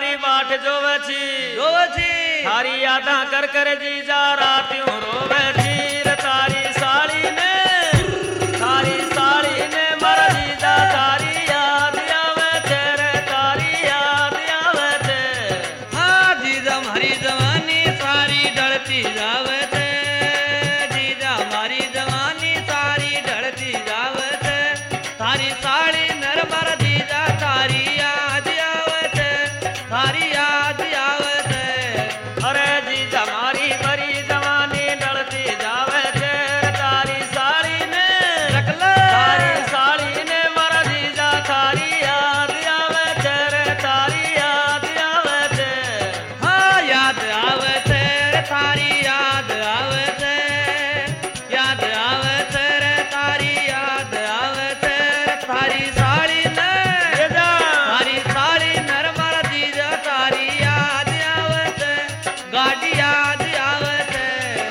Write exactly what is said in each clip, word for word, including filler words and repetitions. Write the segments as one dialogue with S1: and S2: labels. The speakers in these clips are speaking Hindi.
S1: तारी बाट जोवे छी
S2: जोवे छी
S1: थारी यादा कर कर जीजा रातियों रोवे छी रे तारी साड़ी ने थारी साड़ी ने मारा जीजा तारी याद आवे छे रे तारी याद आवे छे।
S2: हाँ जीजा हमारी जवानी सारी ढलती जावे छे जीजा हमारी जवानी सारी ढलती जावे छे थारी साड़ी नरमर जीजा तारी याद आवे छे थारी याद आवे छे।
S1: अरे जीजा हमारी बड़ी जवानी ढलती जावे छे तारी साड़ी ने
S2: रखले
S1: तारी साड़ी ने मारा जीजा थारी याद आवे छे रे तारी याद आवे छे।
S2: हाँ याद आवे छे रे थारी याद आवे छे याद आवे छे रे तारी याद आवे छे थारी साड़ी ने
S1: जीजा
S2: थारी साड़ी नरमर जीजा तारी याद आवे छे गाड़ी याद आवे छे।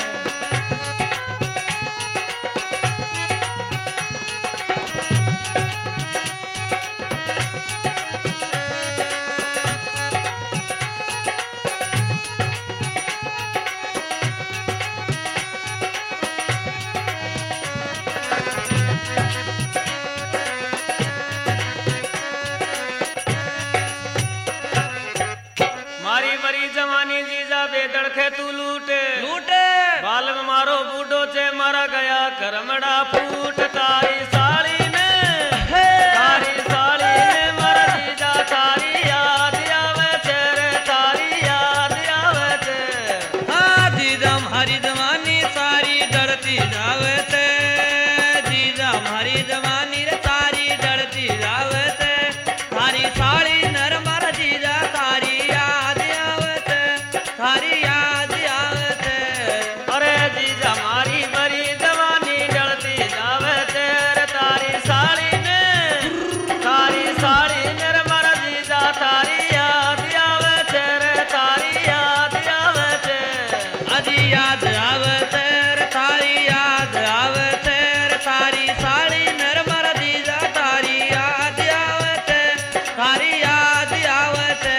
S1: मारी बड़ी जवानी जीजा बेदड़खे तू लूटे
S2: लूटे
S1: बाल में मारो बूढ़ो छे मारा गया करमड़ा फूट तारी साड़ी ने तारी साड़ी ने मारा जीजा तारी याद आवे छे रे तारी याद आवे छे।
S2: हाँ जीजा हमारी जवानी सारी डरती जावे छे जीजा हमारी जवानी रे सारी डरती जावे छे थारी साड़ी नरमर जीजा तारी याद आवे छे थारी याद आवे छे।
S1: अरे जीजा हमारी बड़ी जवानी डलती जावे छे रे तारी साड़ी ने तारी साड़ी ने रे मारा जीजा तारी याद आवे छे रे तारी याद आवे छे।
S2: अजी याद आवे छे रे थारी याद आवे छे रे थारी साड़ी नरमर जीजा तारी याद आवे छे थारी याद आवे छे।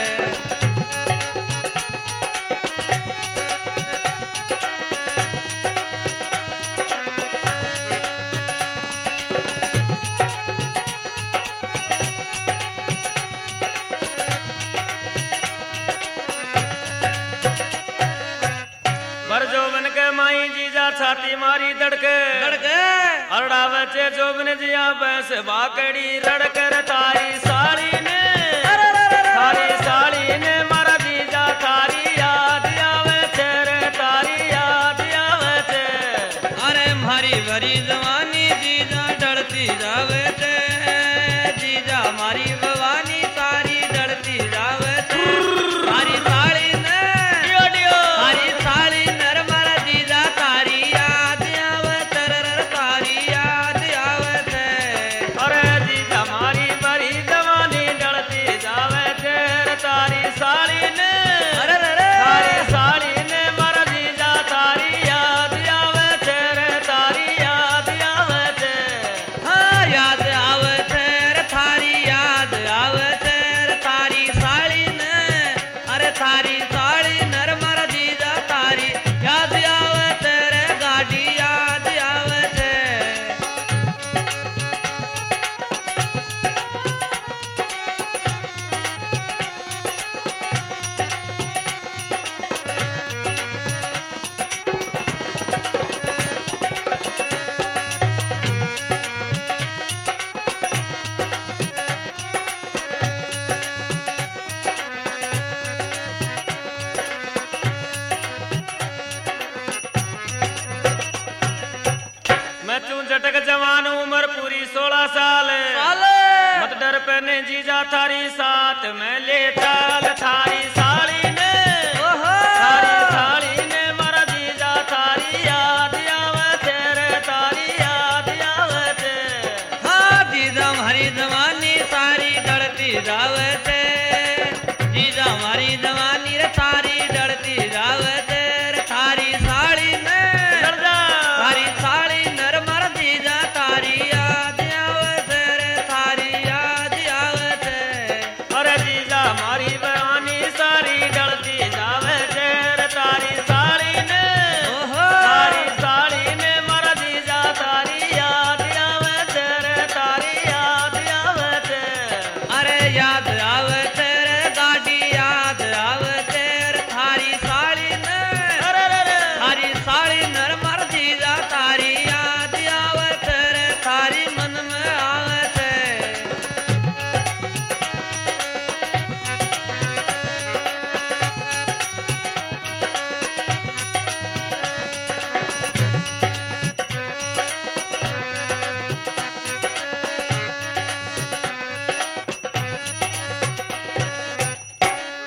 S1: बर जोबन के माई जीजा छाती मारी दड़के
S2: लड़के
S1: अरड़ावे छे जोबन जिया भैंस बाकड़ी रड़क रे तारी साड़ी ने थारी साड़ी ने मारा जीजा थारी याद आवे छे रे तारी याद आवे छे।
S2: अरे हमारी भरी जवानी जीजा डरती जावे छे जीजा हमारी भवानी सारी डरती जावे छे थारी साड़ी ने
S1: डियो डियो
S2: थारी साड़ी नरमर जीजा तारी याद आवे छे रे तारी याद आवे छे।
S1: अरे जीजा हमारी बड़ी जवानी डलती जावे छे रे तारी साड़ी ने
S2: अरे रे रे
S1: तारी साड़ी ने मारा जीजा तारी याद आवे छे रे तारी याद आवे छे।
S2: हाँ याद आवे छे रे थारी याद आवे छे रे थारी साड़ी ने अरे थारी साड़ी नरमर जीजा तारी याद आवे छे रे गाड़ी याद आवे छे।
S1: मैं तू झटक जवान उम्र पूरी सोलह साल
S2: साले
S1: मत डर पहने जीजा थारी साथ में ले चाल थारी साड़ी ने
S2: ओहो
S1: थारी साड़ी ने मारा जीजा थारी याद आवे छे रे तारी याद आवे छे।
S2: हाँ जीजा हमारी जवानी सारी डरती जावे छे जीजा हमारी जवानी रे सारी डरती जावे छे रे थारी साड़ी ने
S1: डर जा
S2: थारी साड़ी नरमर जीजा तारी याद आवे छे रे थारी याद आवे छे।
S1: अरे जीजा हमारी बहन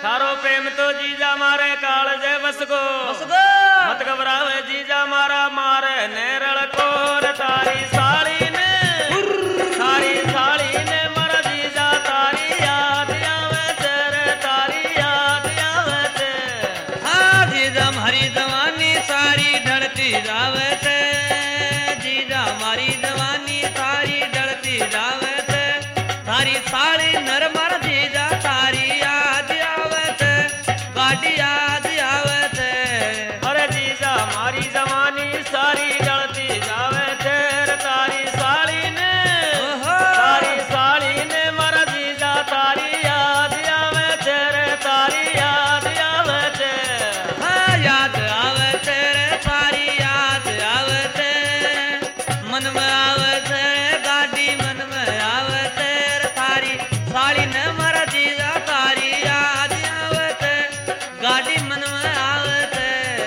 S1: थारो प्रेम तो जीजा मारे काल जय बस गो
S2: बस गो
S1: मत घबरावे जीजा मारा मारे नेरल कोर तारी साड़ी ने तारी साड़ी ने मारा जीजा तारी याद आवे तेरे तारी याद आवे ते
S2: हाँ जीजा हरी जवानी सारी ढलती जावे ते जीजा मारी जवानी सारी ढलती जावे ते थारी साड़ी नरमर जीजा तारी याद आवे ते गाड़ी याद आवे ते
S1: अरे जीजा मारी जवानी सारी डलती जावे तेरे तारी साड़ी ने
S2: ओहो
S1: तारी साड़ी ने मारा जीजा तारी याद आवे तेरे तारी याद आवे ते
S2: हाँ याद आवे तेरे सारी याद आवे ते मन में आवे तेरे गाड़ी मन में आवे तेरे थारी साड़ी ने मरा जीजा तारी याद आवे ते गाड़ी मन में आवे ते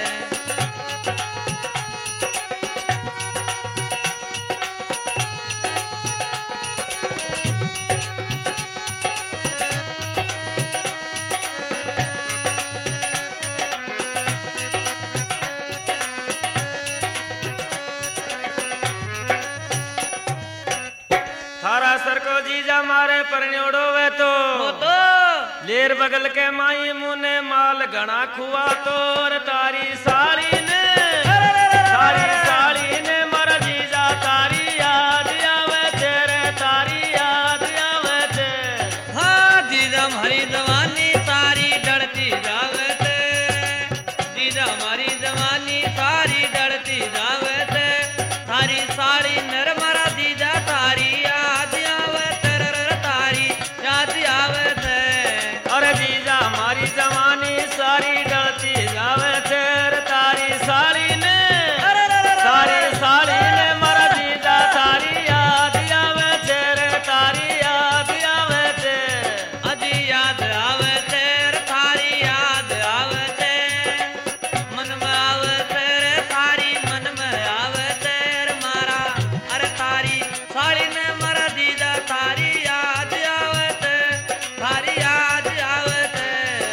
S1: थारा सर को जीजा मारे परन्योड़ो वे तो
S2: वो तो
S1: लेर बगल के माई मुने माल घना खुआ तोर तारी साड़ी ने तारी साड़ी ने मारा जीजा तारी याद आवे तेरे तारी याद आवे ते
S2: हाँ जीजा हरी जवानी सारी डरती जावे ते जीजा हमारी जवानी सारी डरती जावे ते थारी साड़ी नरमरा जीजा तारी याद आवे तेरे तारी याद आवे ते
S1: अरे जीजा मारी जवानी सारी डलती जावे तेरे तारी साड़ी ने तारी साड़ी ने मारा जीजा तारी याद आवे तेरे तारी याद आवे ते
S2: अजी याद आवे तेरे थारी याद आवे ते मन में आवे तेरे थारी मन में आवे तेरे मारा अरे थारी साड़ी ने मरा दीदा थारी याद आवे ते थारी याद आवे ते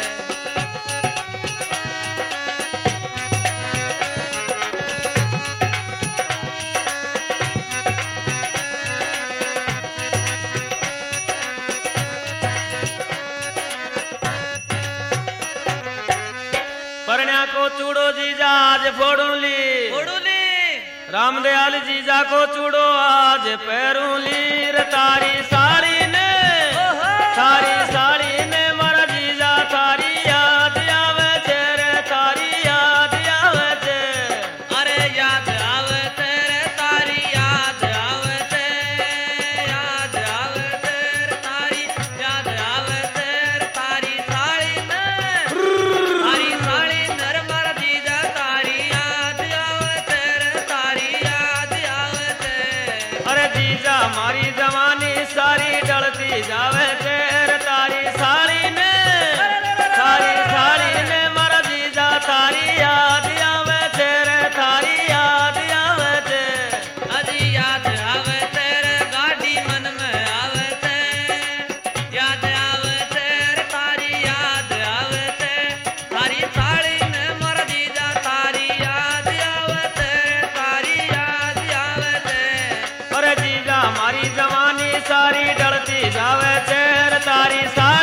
S1: परण्या को चूड़ो जीजा आज फोड़ू ली
S2: उड़ुली
S1: रामदयाल जीजा को चूड़ो आज पैरू ली रे तारी साड़ी ने
S2: ओहो
S1: तारी साड़ी ने मारा जीजा तारी याद आवे तेरे तारी याद आवे ते
S2: अरे याद आवे तेरे तारी याद आवे ते याद आवे तेरे तारी याद आवे तेरे तारी साड़ी ने तारी साड़ी नरमर दीदा तारी याद आवे तेरे तारी याद आवे ते
S1: अरे जीजा मारी जवानी सारी डलती जावे तेरे तारी साड़ी ने तारी साड़ी ने मारा जीजा तारी याद आवे तेरे तारी याद आवे ते
S2: अजी याद आवे तेरे गाड़ी मन में आवे ते याद आवे तेरे तारी याद आवे ते तारी साड़ी ने मर दीदा तारी याद आवे तेरे तारी याद आवे ते
S1: अरे जीजा मारी जवानी सारी डलती जावे तेरे तारी साड़ी